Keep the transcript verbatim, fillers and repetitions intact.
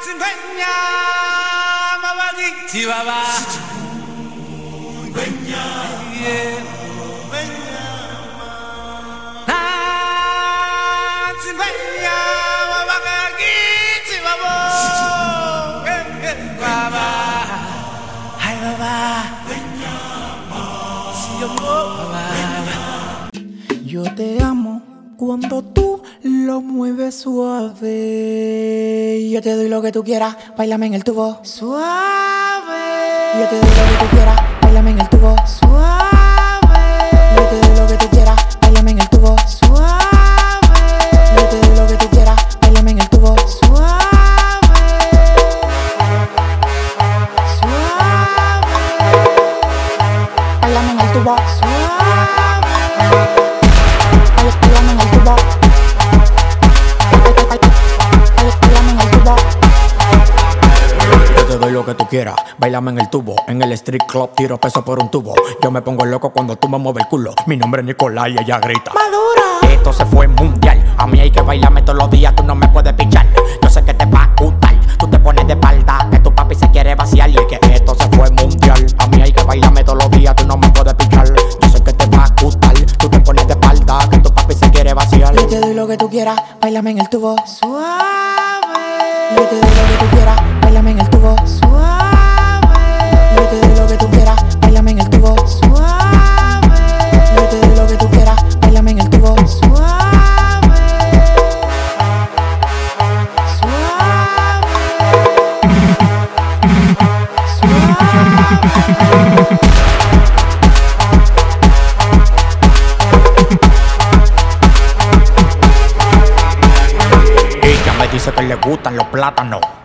Cigüeña, mamagui, chihuahua. Cigüeña, cigüeña, ah, cigüeña, mamagui, chihuahua. Baba, ay baba, si yo baba. Yo te amo cuando tú lo mueves suave. Yo te doy lo que tú quieras, báilame en el tubo. Suave. Yo te doy lo que tú quieras, báilame en el tubo. Suave. Yo te doy lo que tú quieras, báilame en el tubo. Suave. Yo te doy lo que tú quieras, báilame en el tubo. Suave. Suave. Báilame en el tubo. Suave. Yo te doy lo que tú quieras, bailame en el tubo. En el street club tiro peso por un tubo. Yo me pongo loco cuando tú me mueves el culo. Mi nombre es Nicolás y ella grita Madura. Esto se fue mundial. A mí hay que bailarme todos los días, tú no me puedes pichar. Yo sé que te va a gustar. Tú te pones de espalda, que tu papi se quiere vaciar. Y es que esto se fue mundial. A mí hay que bailarme todos los días, tú no me puedes pichar. Yo sé que te va a gustar. Tú te pones de espalda, que tu papi se quiere vaciar. Yo te doy lo que tú quieras, báilame en el tubo. Suave. Yo te doy lo que tú quieras, báilame en el tubo. Suave. Yo te doy lo que tú quieras, báilame en el tubo. Suave. Yo te doy lo que tú quieras, báilame en el tubo. Suave. Suave. Suave. Ella me dice que le gustan los plátanos.